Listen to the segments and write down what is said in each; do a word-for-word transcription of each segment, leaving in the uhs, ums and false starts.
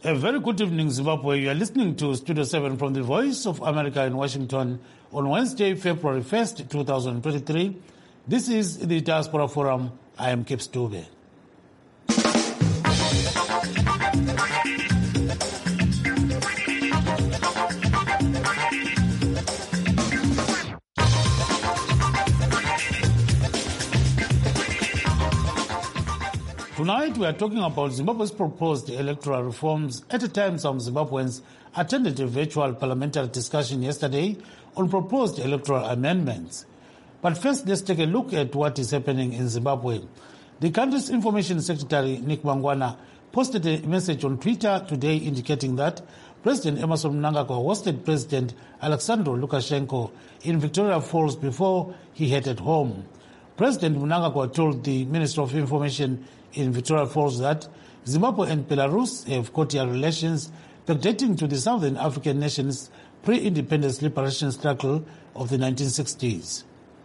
A very good evening, Zimbabwe. You are listening to Studio seven from the Voice of America in Washington on Wednesday, February first, twenty twenty-three. This is the Diaspora Forum. I am Kip Stube. Tonight we are talking about Zimbabwe's proposed electoral reforms at a time some Zimbabweans attended a virtual parliamentary discussion yesterday on proposed electoral amendments. But first, let's take a look at what is happening in Zimbabwe. The country's Information Secretary, Nick Mangwana, posted a message on Twitter today indicating that President Emmerson Mnangagwa hosted President Alexander Lukashenko in Victoria Falls before he headed home. President Mnangagwa told the Minister of Information in Victoria Falls that Zimbabwe and Belarus have cordial relations backdating to the Southern African nation's pre-independence liberation struggle of the nineteen sixties.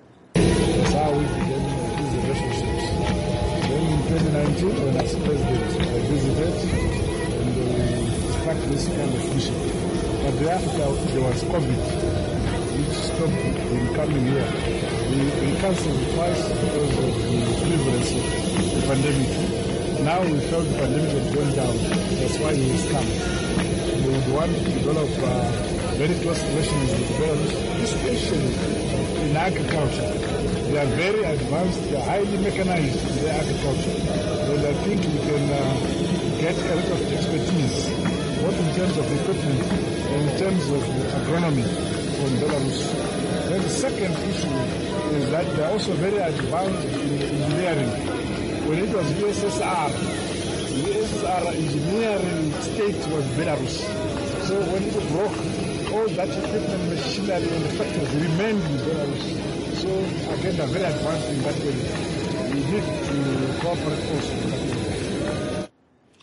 That's how we began these relationships. Then in twenty nineteen, when I was president, I visited and we started this kind of mission. But thereafter, there was COVID, which stopped him coming here. We, we cancelled twice because of the prevalence of the pandemic. Now we felt the pandemic had gone down. That's why he has come. We would want to develop uh, very close relations with Belarus, especially in agriculture. They are very advanced, they are highly mechanized in their agriculture. And I think we can uh, get a lot of expertise, both in terms of equipment and in terms of agronomy from Belarus. Then the second issue is that they are also very advanced in engineering. When it was U S S R, the U S S R engineering state was Belarus. So when it broke, all that equipment, machinery and the factories remained in Belarus. So again, they're very advanced in that area. We need to cooperate also in that area.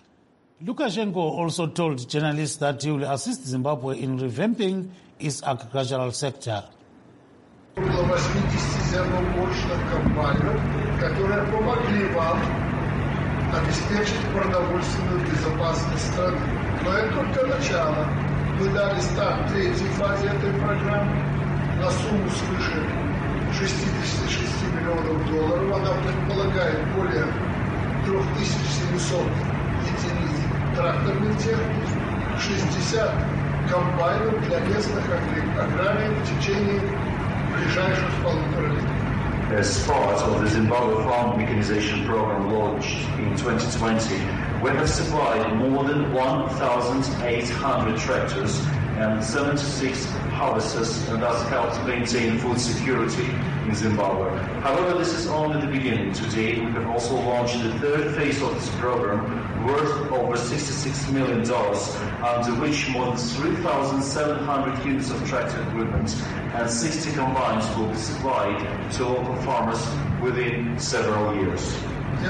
Lukashenko also told journalists that he will assist Zimbabwe in revamping its agricultural sector. восьмидесятизерновочных компаний, которые помогли вам обеспечить продовольственную безопасность страны. Но это только начало. Мы дали старт третьей фазе этой программы на сумму свыше шестьдесят шесть миллионов долларов. Она предполагает более три тысячи семьсот единиц тракторных техник, шестьдесят комбайнов для местных аграриев в течение ближайших полутора лет. As part of the Zimbabwe Farm Mechanization Program launched in twenty twenty, we have supplied more than one thousand eight hundred tractors and seventy-six harvesters, and thus helped maintain food security in Zimbabwe. However, this is only the beginning. Today, we have also launched the third phase of this program, worth over sixty-six million dollars, under which more than three thousand seven hundred units of tractor equipment and sixty combines will be supplied to local farmers within several years.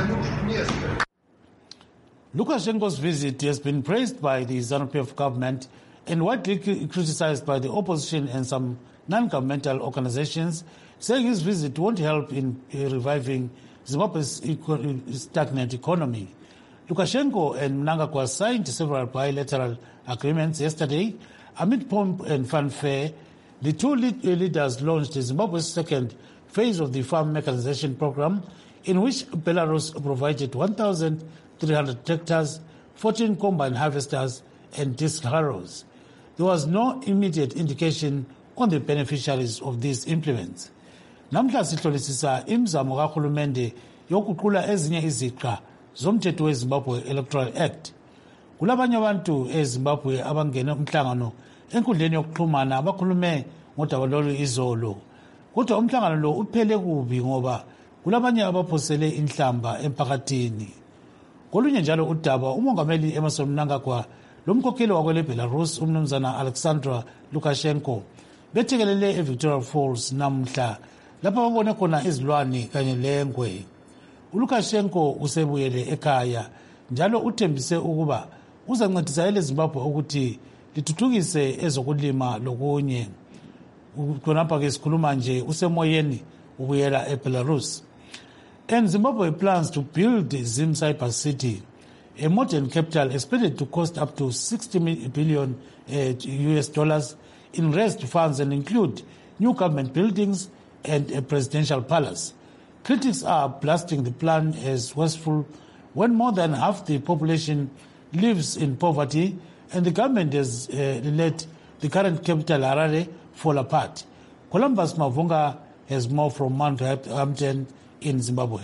Lukashenko's visit has been praised by the ZANU P F government and widely criticized by the opposition and some non-governmental organizations, saying his visit won't help in reviving Zimbabwe's stagnant economy. Lukashenko and Mnangagwa signed several bilateral agreements yesterday. Amid pomp and fanfare, the two leaders launched Zimbabwe's second phase of the farm mechanization program, in which Belarus provided one thousand three hundred tractors, fourteen combine harvesters, and disc harrows. There was no immediate indication on the beneficiaries of these implements. Namhla sihlolisisa imizamo kahulumende yokuqula ezinye iziqa zomthetho weZimbabwe Electoral Act. Kulabanye abantu eZimbabwe abangene umhlangano enkundleni yokuxhumana abakhulume ngodaba lolu izolo. Kodwa umhlangano lo uphele kubi ngoba kulabanye abaphosele inhlamba emphakathini. Kolunye njalo udaba umongameli Emmerson Mnangagwa lomkhokheli wakwele Belarus umnumzana Alexander Lukashenko bethekelele eVictoria Falls namhla lapha babone khona izilwane kanye lengwe. uLukashenko usebuyele ekhaya njalo uthembise ukuba uzancedisa eleZimbabwe ukuthi lithuthukise ezokulima lokunye. Khonapha ke sikhuluma nje usemoyeni ubuyela eBelarus. And Zimbabwe plans to build Zim Cyber City, a modern capital expected to cost up to sixty billion uh, U S dollars in raised funds and include new government buildings and a presidential palace. Critics are blasting the plan as wasteful when more than half the population lives in poverty and the government has uh, let the current capital Harare fall apart. Columbus Mavunga has more from Mount Hampton in Zimbabwe.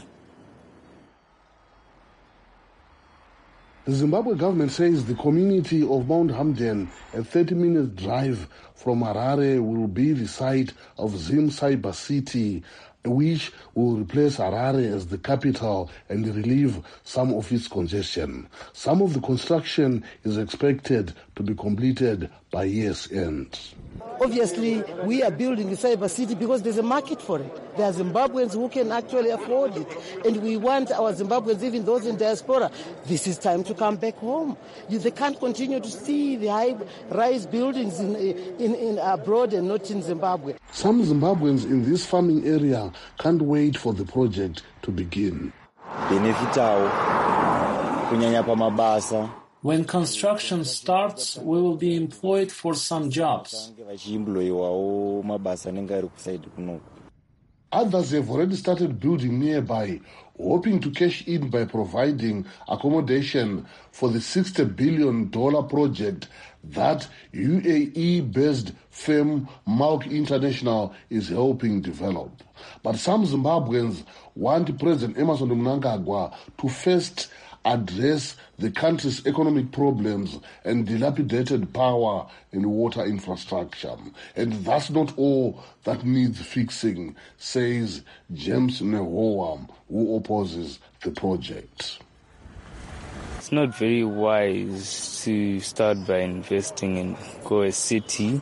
The Zimbabwe government says the community of Mount Hamden, a thirty minute drive from Harare, will be the site of Zim Cyber City, which will replace Harare as the capital and relieve some of its congestion. Some of the construction is expected to be completed by year's end. Obviously, we are building the cyber city because there's a market for it. There are Zimbabweans who can actually afford it. And we want our Zimbabweans, even those in diaspora, this is time to come back home. You, they can't continue to see the high-rise buildings in, in, in abroad and not in Zimbabwe. Some Zimbabweans in this farming area can't wait for the project to begin. When construction starts, we will be employed for some jobs. Others have already started building nearby, hoping to cash in by providing accommodation for the sixty billion dollars project that U A E-based firm Malk International is helping develop. But some Zimbabweans want President Emmerson Mnangagwa to first address the country's economic problems and dilapidated power and water infrastructure. And that's not all that needs fixing, says James Nehoa, who opposes the project. It's not very wise to start by investing in Goa City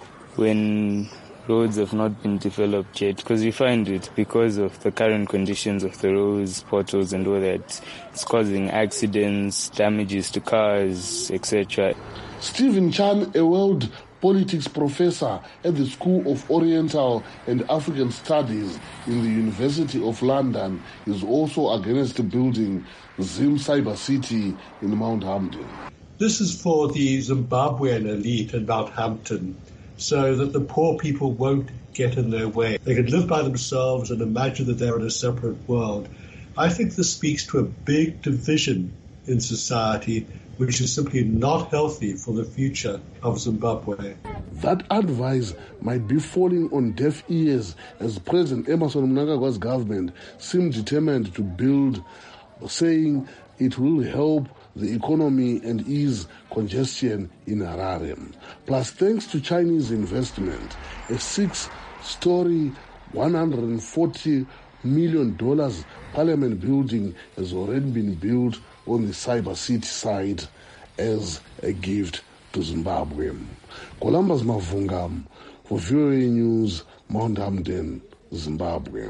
when roads have not been developed yet, because we find it because of the current conditions of the roads, potholes and all that, it's causing accidents, damages to cars, et cetera. Stephen Chan, a world politics professor at the School of Oriental and African Studies in the University of London, is also against building Zim Cyber City in Mount Hampden. This is for the Zimbabwean elite in Mount Hampden, so that the poor people won't get in their way. They can live by themselves and imagine that they're in a separate world. I think this speaks to a big division in society, which is simply not healthy for the future of Zimbabwe. That advice might be falling on deaf ears as President Emmerson Mnangagwa's government seems determined to build, saying it will help the economy and ease congestion in Harare. Plus, thanks to Chinese investment, a six-story, one hundred forty million dollars parliament building has already been built on the Cyber City side as a gift to Zimbabwe. Columbus Mavunga for V O A News, Mount Hampden, Zimbabwe.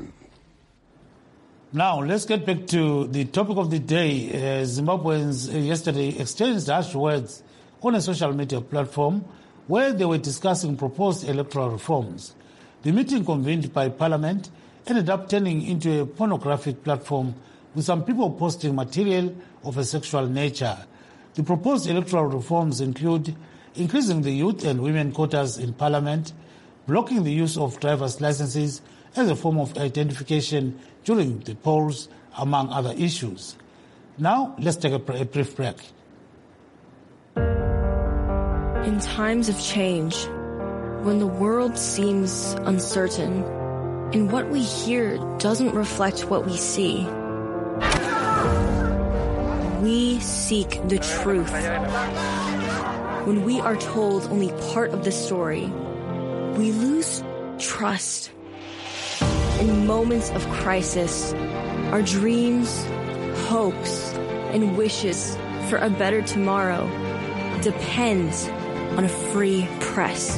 Now, let's get back to the topic of the day. Uh, Zimbabweans uh, yesterday exchanged harsh words on a social media platform where they were discussing proposed electoral reforms. The meeting, convened by Parliament, ended up turning into a pornographic platform with some people posting material of a sexual nature. The proposed electoral reforms include increasing the youth and women quotas in Parliament, blocking the use of driver's licenses as a form of identification during the polls, among other issues. Now, let's take a, a brief break. In times of change, when the world seems uncertain, and what we hear doesn't reflect what we see, we seek the truth. When we are told only part of the story, we lose trust. In moments of crisis, our dreams, hopes, and wishes for a better tomorrow depend on a free press.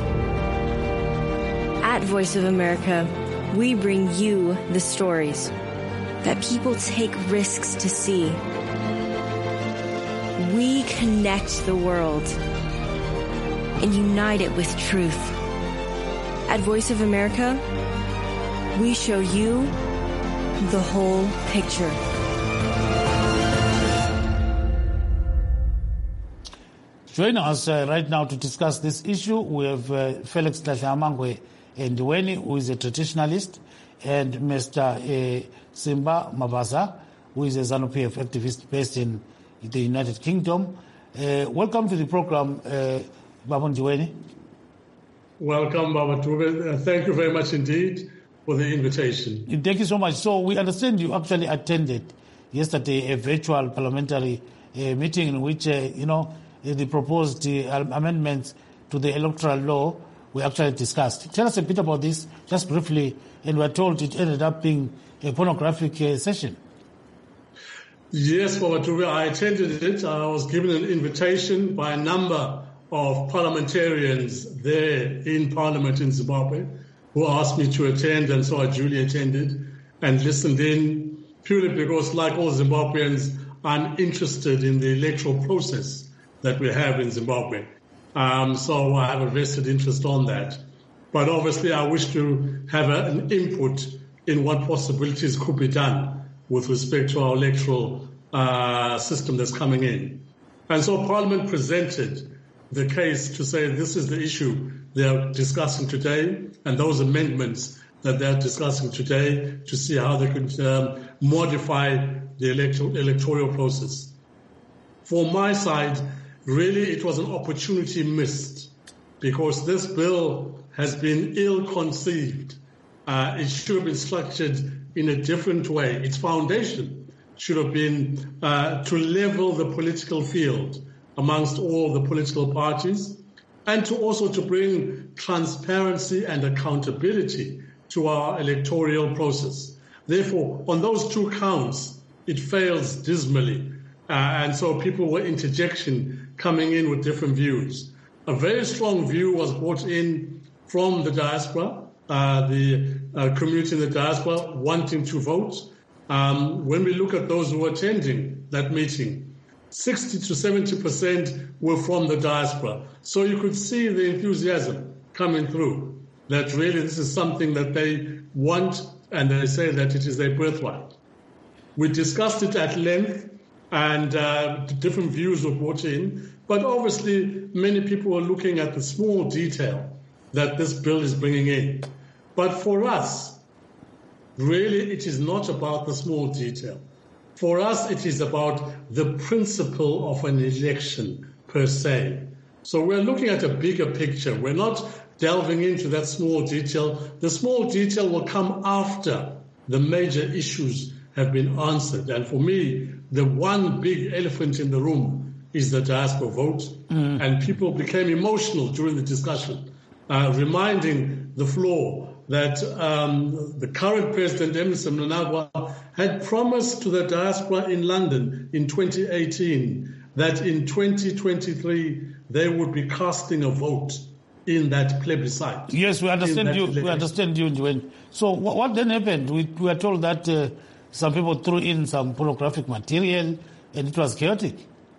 At Voice of America, we bring you the stories that people take risks to see. We connect the world and unite it with truth. At Voice of America, we show you the whole picture. Joining us uh, right now to discuss this issue, we have uh, Felix Tlahla-Amangwe Ndiweni, who is a traditionalist, and Mister Uh, Simba Mavaza, who is a ZANU-P F activist based in the United Kingdom. Uh, welcome to the program, uh, Baba Ndiweni. Welcome, Baba Tube. Uh, thank you very much indeed for the invitation. Thank you so much. So we understand you actually attended yesterday a virtual parliamentary uh, meeting in which, uh, you know, the proposed uh, amendments to the electoral law were actually discussed. Tell us a bit about this, just briefly, and we're told it ended up being a pornographic uh, session. Yes, Baba Tube, I attended it. I was given an invitation by a number of parliamentarians there in Parliament in Zimbabwe who asked me to attend, and so I duly attended and listened in, purely because, like all Zimbabweans, I'm interested in the electoral process that we have in Zimbabwe. Um, so I have a vested interest on that. But obviously I wish to have a, an input in what possibilities could be done with respect to our electoral uh, system that's coming in. And so Parliament presented the case to say this is the issue they're discussing today, and those amendments that they're discussing today to see how they could um, modify the electoral, electoral process. For my side, really it was an opportunity missed, because this bill has been ill-conceived. Uh, it should have been structured in a different way. Its foundation should have been uh, to level the political field amongst all the political parties, and to also to bring transparency and accountability to our electoral process. Therefore, on those two counts, it fails dismally. Uh, and so people were interjection coming in with different views. A very strong view was brought in from the diaspora, uh, the uh, community in the diaspora wanting to vote. Um, when we look at those who were attending that meeting, sixty to seventy percent were from the diaspora. So you could see the enthusiasm coming through, that really this is something that they want, and they say that it is their birthright. We discussed it at length, and uh, different views were brought in, but obviously many people were looking at the small detail that this bill is bringing in. But for us, really it is not about the small detail. For us, it is about the principle of an election per se. So we're looking at a bigger picture. We're not delving into that small detail. The small detail will come after the major issues have been answered. And for me, the one big elephant in the room is the diaspora vote. Mm. And people became emotional during the discussion, uh, reminding the floor that um, the current President, Emmerson Mnangagwa, had promised to the diaspora in London in twenty eighteen that in twenty twenty-three they would be casting a vote in that plebiscite. Yes, we understand you. Election. We understand you, Ndweni. So what, what then happened? We, we were told that uh, some people threw in some pornographic material and it was chaotic.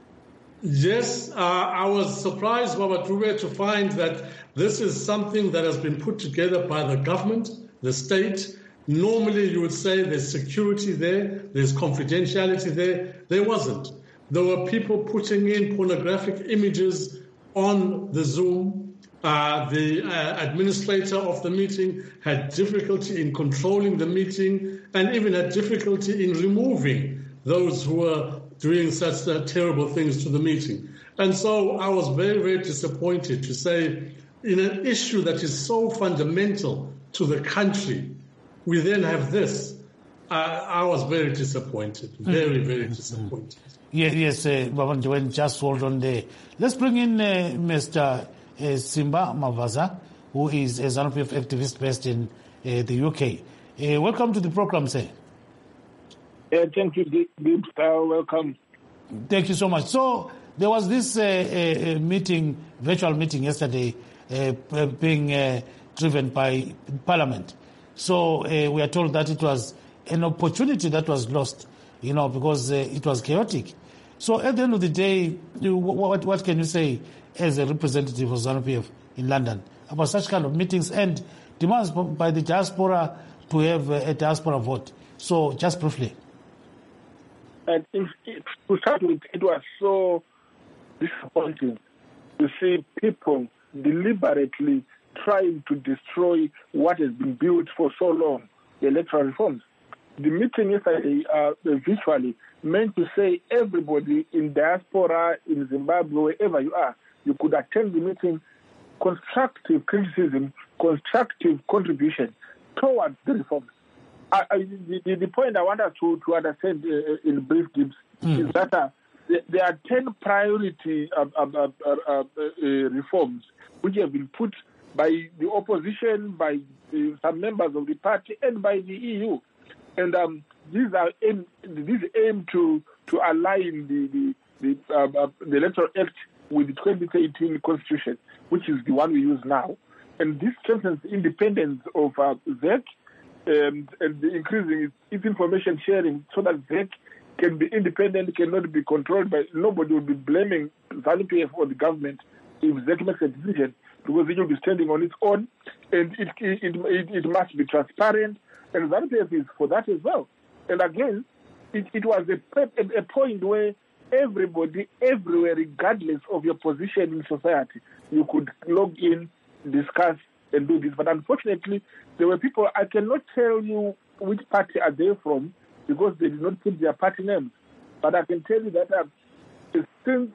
Yes, uh, I was surprised, Baba Tube, to find that this is something that has been put together by the government, the state. Normally you would say there's security there, there's confidentiality there. There wasn't. There were people putting in pornographic images on the Zoom. Uh, the uh, administrator of the meeting had difficulty in controlling the meeting, and even had difficulty in removing those who were doing such uh, terrible things to the meeting. And so I was very, very disappointed to say, in an issue that is so fundamental to the country, we then have this. Uh, I was very disappointed, very, very disappointed. Yeah, yes, uh, Baba Ndweni, just hold on there. Let's bring in uh, Mister Uh, Simba Mavaza, who is a ZANU-P F activist based in uh, the U K. Uh, welcome to the program, sir. Uh, thank you, Gibbs. Uh, welcome. Thank you so much. So there was this uh, uh, meeting, virtual meeting yesterday, uh, being uh, driven by Parliament. So uh, we are told that it was an opportunity that was lost, you know, because uh, it was chaotic. So at the end of the day, you, what, what can you say as a representative of ZANU-P F in London about such kind of meetings and demands by the diaspora to have a diaspora vote? So just briefly. And if, if, to start with, it was so disappointing you see people deliberately trying to destroy what has been built for so long, the electoral reforms. The meeting yesterday, uh, virtually, meant to say everybody in diaspora, in Zimbabwe, wherever you are, you could attend the meeting, constructive criticism, constructive contribution towards the reforms. I, I, the, the point I want us to, to understand uh, in brief, Gibbs, mm. is that uh, there are ten priority uh, uh, uh, uh, uh, reforms which have been put by the opposition, by uh, some members of the party, and by the E U. And um, these are aim, these aim to to align the the the, uh, uh, the Electoral Act with the twenty eighteen Constitution, which is the one we use now. And this strengthens the independence of uh, Z E C um, and the increasing its, its information sharing so that Z E C can be independent, cannot be controlled by, nobody will be blaming ZANU P F or the government if Z E C makes a decision, because it will be standing on its own, and it it, it, it must be transparent. And ZANU P F is for that as well. And again, it, it was a, a, a point where everybody, everywhere, regardless of your position in society, you could log in, discuss, and do this. But unfortunately, there were people, I cannot tell you which party are they from, because they did not put their party names. But I can tell you that uh, since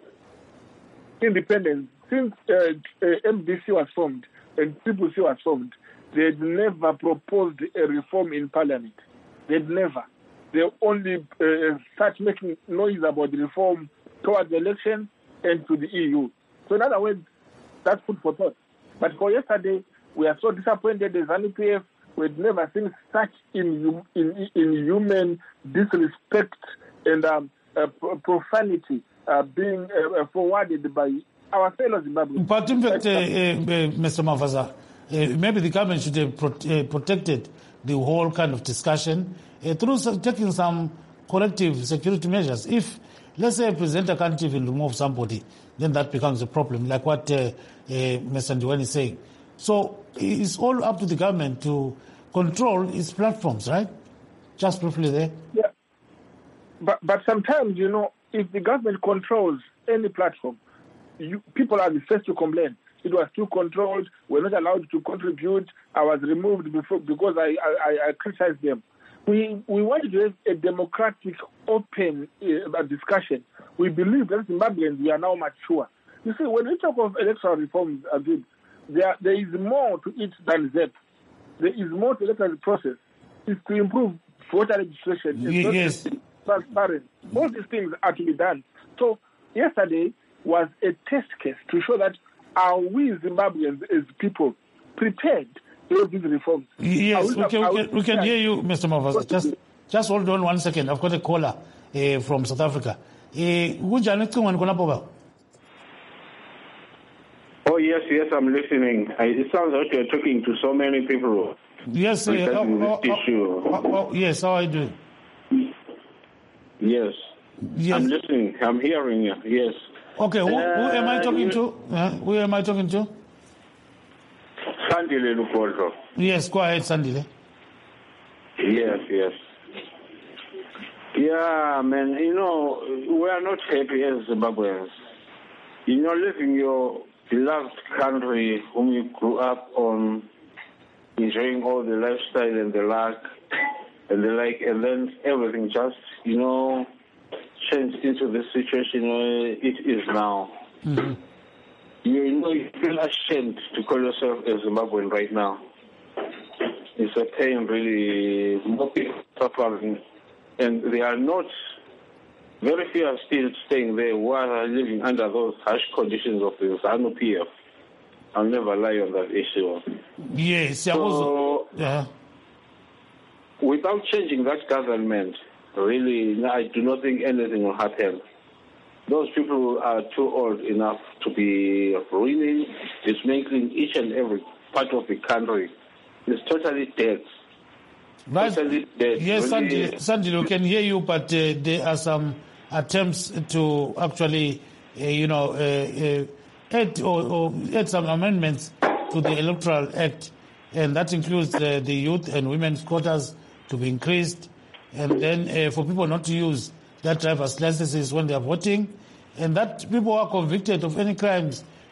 independence, since uh, uh, M D C was formed and C C C was formed, they had never proposed a reform in Parliament. They'd never. They only uh, start making noise about the reform towards the election and to the E U. So in other words, that's food for thought. But for yesterday, we are so disappointed as ZANU P F. We'd never seen such in, in, inhuman disrespect and um, uh, profanity uh, being uh, forwarded by our fellow Zimbabweans. But in fact, uh, uh, Mister Mavaza, uh, maybe the government should have pro- uh, protected the whole kind of discussion uh, through taking some collective security measures. If, let's say, a presenter can't even remove somebody, then that becomes a problem, like what uh, uh, Mister Ndiweni is saying. So it's all up to the government to control its platforms, right? Just briefly there. Yeah. But but sometimes, you know, if the government controls any platform, you, people are the first to complain. It was too controlled. We're not allowed to contribute. I was removed before because I, I, I criticized them. We we wanted to have a democratic, open uh, discussion. We believe that Zimbabweans, we are now mature. You see, when we talk of electoral reforms, uh, there, there is more to it than that. There is more to the electoral process. It's to improve voter registration. It's yes. Transparent. All these things are to be done. So yesterday was a test case to show that are we Zimbabweans as people prepared to have these reforms? Yes, we, we can, we can, we can hear you, Mister Mavaza. Just, just hold on one second. I've got a caller uh, from South Africa. Uh, Oh, yes, yes, I'm listening. I, it sounds like you're talking to so many people. Yes, uh, oh, oh, issue. Oh, oh, yes, how are you doing? Yes. yes. I'm listening. I'm hearing you. Yes. Okay, who, uh, who am I talking to? Uh, who am I talking to? Sandile Lukodro. Yes, go ahead, Sandile. Yes, yes. Yeah, man, you know, we are not happy as Zimbabweans. You know, living your beloved country whom you grew up on, enjoying all the lifestyle and the like, and the like, and then everything just, you know, changed into the situation where it is now. Mm-hmm. You, you know, you feel ashamed to call yourself a Zimbabwean right now. It's a pain, really. More people suffering, and they are not. Very few are still staying there who are living under those harsh conditions of the ZANU P F. I'll never lie on that issue. Yes, so, I was. Yeah. Without changing that government, really, I do not think anything will happen. Those people are too old enough to be ruining, dismantling each and every part of the country. It's totally dead. Right. Totally dead. Yes, really. Sandy, we can hear you, but uh, there are some attempts to actually, uh, you know, uh, uh, add or, or add some amendments to the Electoral Act, and that includes uh, the youth and women's quotas to be increased, and then uh, for people not to use their driver's licenses when they are voting, and that people who are convicted of any crimes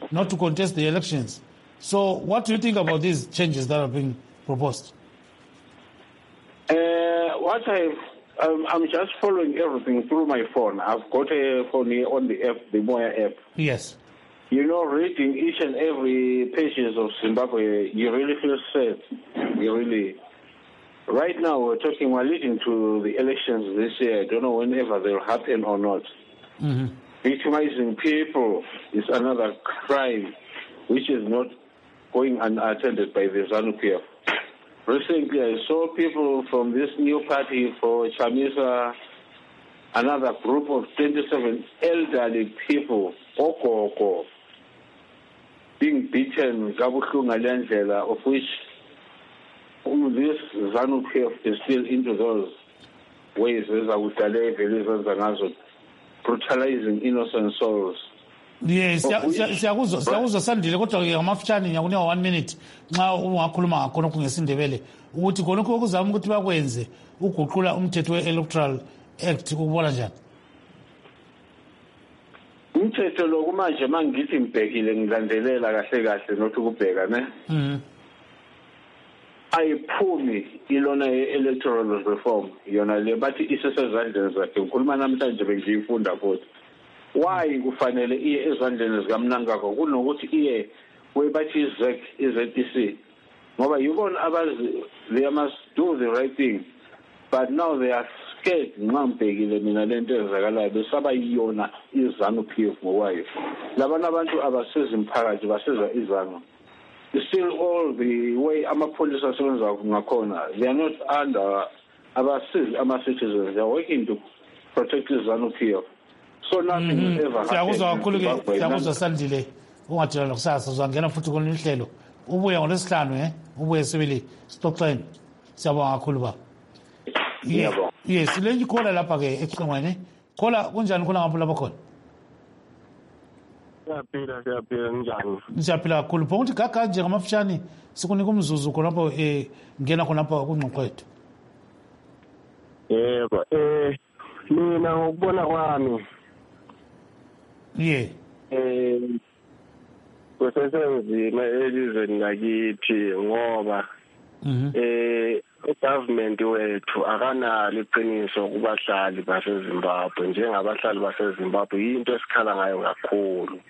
not to contest the elections. So what do you think about these changes that are being proposed? Uh, what I've, um, I'm just following everything through my phone. I've got a phone here on the app, the Moya app. Yes. You know, reading each and every pages of Zimbabwe, you really feel sad. You really. Right now, we're talking, we're leading to the elections this year. I don't know whenever they'll happen or not. Mm-hmm. Victimizing people is another crime which is not going unattended by the ZANU-P F. Recently, I saw people from this new party for Chamisa, another group of twenty-seven elderly people, Okoko, being beaten, Gabuhlunga Lendlela, of which this ZANU-P F is still into those ways, brutalizing innocent souls. Yes, siyakuzwa siyakuzwa Sandile kodwa ke ngamafutshane nyakunika one minute nxa ungakhuluma ngakhona kungesindebele ukuthi khonokho okuzama ukuthi bakwenze uguqula umthetho we-electoral act ukubona njani. Umthetho lo kumanje mangithi ngibhekile ngilandelela kahle kahle nothi ukubheka ne. Mhm. Ayiphumi ilona electoral reform yona le bathi isesezandleni zakhe ngikhuluma namhlanje bengiyifunda futhi. Why kufanele iye ezandleni zikaMnangagwa kunokuthi iye webathi Z E C I Z T C ngoba yibona abazi they must do the right thing but now they are scared ngambhekile mina lento ezakalayo besaba yiyona iZANU-P F ngokwayo labana abantu abaseza imphakathi baseza iZANU. Still all the way amapolice asebenza ngakhona they are not under abasizi ama-citizens, they are working to protect iZANU-P F. So nothing mm-hmm. will ever happen. Siyakuzwa kakhulu ke siyakuzwa Sandile ungathela lokusasa uzangena futhi kule hlelo ubuye ngolesihlanu eh ubuye sibili Stockton siyabonga kakhulu ba. Yebo. Yes, lenye ikhola lapha ke eChongwane. Khola kunjani khona ngapha lapha khona? Siyaphila siyaphila njani? Siyaphila kakhulu. Ukuthi gaga nje ngamafutshane sikunika umzuzu khona lapha eh ngena khona lapha kungqoqwethu. Yebo eh mina ngokubona kwami yeah eh kusesenzima elizweni lakithi ngoba eh ugovernment wethu akanalo iqiniso kubahlali baseZimbabwe njengabahlali baseZimbabwe into esikhala ngayo kakhulu.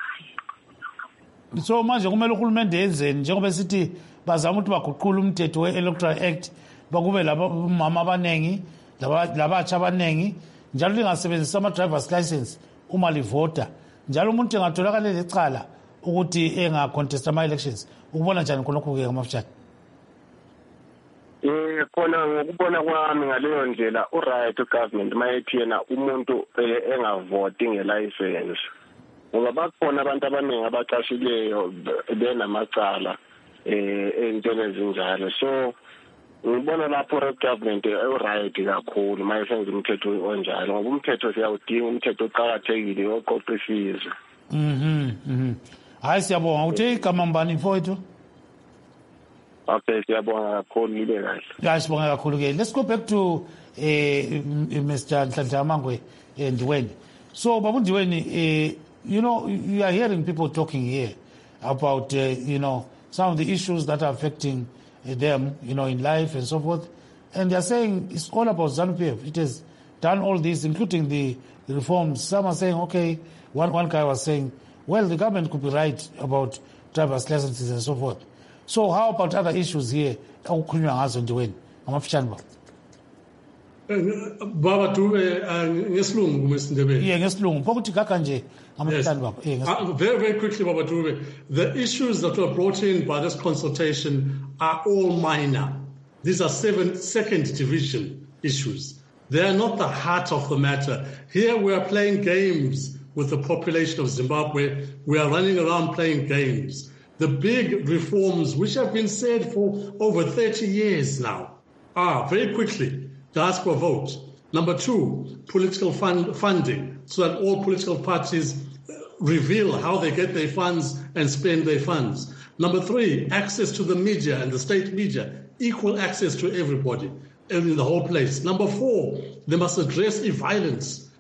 So manje kumele uhulumende yenzeni njengoba sithi bazama ukuthi baguqule umthetho we-electoral act bakube laba mama abanengi labatsha abanengi njalo lingasebenzisa ama-driver's license uma livota njalo umuntu engatholakala lecala ukuthi engacontest ama-elections ukubona njani khonokho-ke ngamafutshane? Eh khona ngokubona kwami ngaleyo ndlela uright ugovernment mayethi yena umuntu engavoti ngelicense ngoba bakhona abantu abaningi abaqashileyo benamacala eh entweni ezinjalo. So ngibona lapho government uright kakhulu mayesenza umthetho onjalo ngoba umthetho siyawudinga umthetho oqhakathekile oqoqisizwe. Mhm mhm hayi siyabonga uthi igama mbani mfowethu? Okay, siyabonga kakhulu nibe kahle. Yeah, siyabonga kakhulu ke. Let's go back to eh Mister Nhlanhla Mangwe and Ndiweni. So Babu Ndiweni, eh you know you are hearing people talking here about uh, you know some of the issues that are affecting uh, them, you know, in life and so forth, and they are saying it's all about ZANU-P F. It has done all this, including the, the reforms. Some are saying, okay, one one guy was saying, well, the government could be right about driver's licenses and so forth. So how about other issues here? Okukhulunywa ngazo Ndiweni amafutshane ba. Baba Dube ngesilungu kumesindebele. Yeah, ngesilungu. Phokuthi gaga nje amafutshane baba. Yeah, very very quickly Baba Dube. The issues that were brought in by this consultation are all minor. These are seven second division issues. They are not the heart of the matter. Here we are playing games with the population of Zimbabwe. We are running around playing games. The big reforms, which have been said for over thirty years now, are very quickly diaspora vote. Number two, political fund funding, so that all political parties reveal how they get their funds and spend their funds. Number three, access to the media and the state media, equal access to everybody in the whole place. Number four, they must address e-violence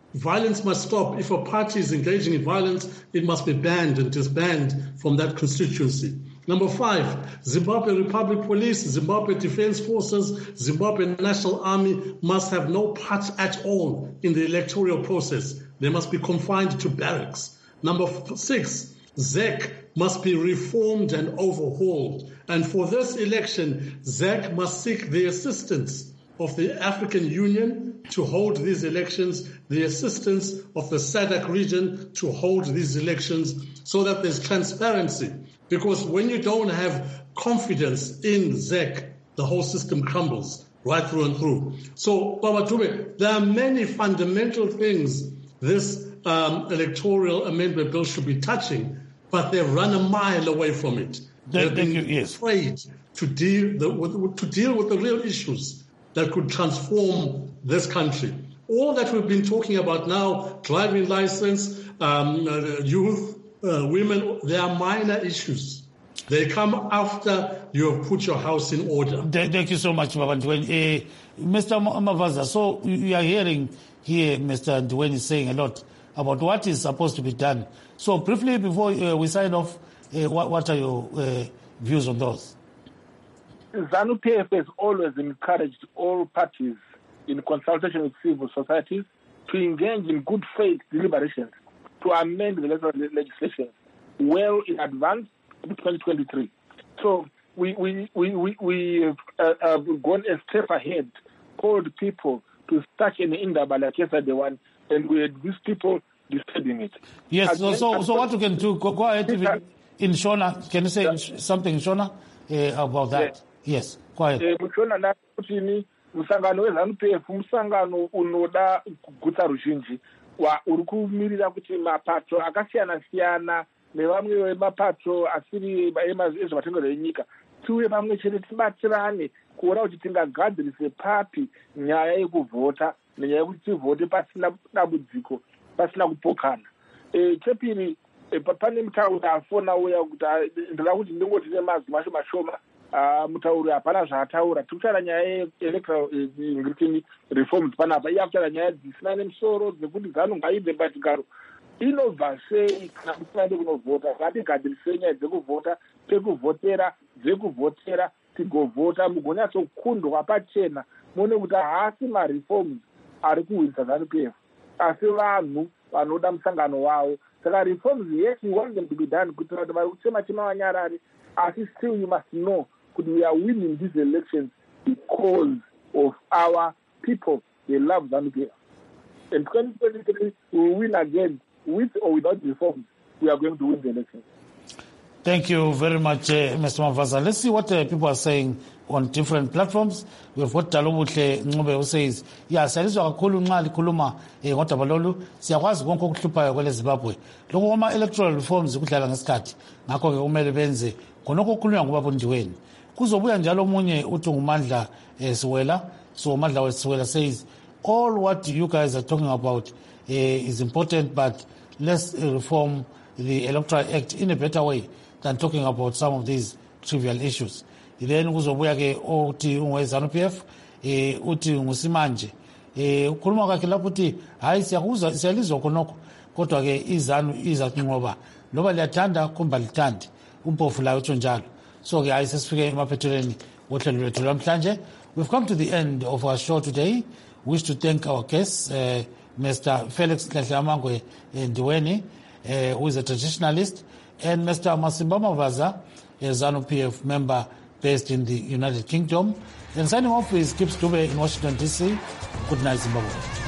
Violence must stop. If a party is engaging in violence, it must be banned and disbanded from that constituency. Number five, Zimbabwe Republic Police, Zimbabwe Defense Forces, Zimbabwe National Army must have no part at all in the electoral process. They must be confined to barracks. Number six, Z E C must be reformed and overhauled. And for this election, Z E C must seek the assistance of the African Union to hold these elections, the assistance of the S A D C region to hold these elections so that there's transparency. Because when you don't have confidence in Z E C, the whole system crumbles right through and through. So, Baba Dube, there are many fundamental things this um, electoral amendment bill should be touching, but they run a mile away from it. They've been yes. afraid to deal, the, with, to deal with the real issues that could transform this country. All that we've been talking about now, driving license, um, uh, youth, uh, women, they are minor issues. They come after you have put your house in order. Thank you so much, Baba Ndweni. Uh, Mister Mavaza, so you are hearing here Mister Ndweni saying a lot about what is supposed to be done. So briefly, before uh, we sign off, uh, what, what are your uh, views on those? ZANU-P F has always encouraged all parties in consultation with civil societies to engage in good faith deliberations to amend the electoral legislation well in advance of twenty twenty-three. So we we we we, we have uh, uh, gone a step ahead, called people to start an Indaba like yesterday one, and we had these people disturbing it. Yes. So so, so what you can do? Go, go ahead in Shona. Can you say something, Shona, uh, about that? Yes. Yes, quiet. Mushona na kuti musangano weZANU-P F musangano unoda kugutsa ruzhinji wa uri kumirira kuti mapato akasiyana siyana nevamwe vemapato asiri ezvematendero enyika tiuye pamwe chete tibatsirane kuona kuti tingagadzirise papi nyaya yekuvhota nenyaya yekuti tivhote pasina dambudziko pasina kupokana. Chepiri pane mutauro afona uya kuti ndoda kuti ndingoti nemazwi masho mashoma. Uh, mutauri hapana zvaataura tikutaura nyaya yeelectoral ngritini reforms panapa iye akutaura nyaya dzisina nemusoro dzekuti ZANU ngaibve patigaro inobva sei kana kusinaide kunovhota ngatigadzirisei nyaya dzekuvhota pekuvhotera dzekuvhotera tigovhota mugonyatsokundwa pachena muone kuti haasi mareforms ari kuwinisa ZANU-P F asi vanhu vanoda musangano wavo saka reforms yes we want them to be done kuitira kuti vari kuchema chema vanyarari asi still you must know we are winning these elections because of our people. They love ZANU-P F. In twenty twenty-three, we will win again, with or without reforms. We are going to win the elections. Thank you very much, uh, Mister Mavaza. Let's see what uh, people are saying on different platforms. We've got Talobuhle Ngobe who says, yeah, siyalizwa kakhulu nxa likhuluma ngodaba lolu siyakwazi konke okuhluphayo kwele Zimbabwe. Lokho kuma electoral reforms kudlala ngesikhathi. Ngakho ke kumele benze khonokho okukhulunywa nguBaba Ndweni. Kuzobuya njalo omunye uthi ngumandla Siwela. So Mandla Siwela says, all what you guys are talking about uh, is important, but let's reform the Electoral Act in a better way than talking about some of these trivial issues. Then kuzobuya ke uthi ungwe ZANU-P F eh uthi ngusimanje eh ukhuluma kwakhe lapho uthi hayi siyakuza siyalizwa khonokho kodwa ke iZANU izakunqoba loba liyathanda kumba lithandi umpofu la utsho njalo. So ke hayi sesifike emaphethelweni wohlelo lwethu lamhlanje. We've come to the end of our show today. We wish to thank our guests, uh, Mister Felix Ndweni, uh, who is a traditionalist, and Mister Masimba Mavaza, a ZANU-P F member based in the United Kingdom. And signing off is Gibbs Dube in Washington, D C. Good night, Zimbabwe.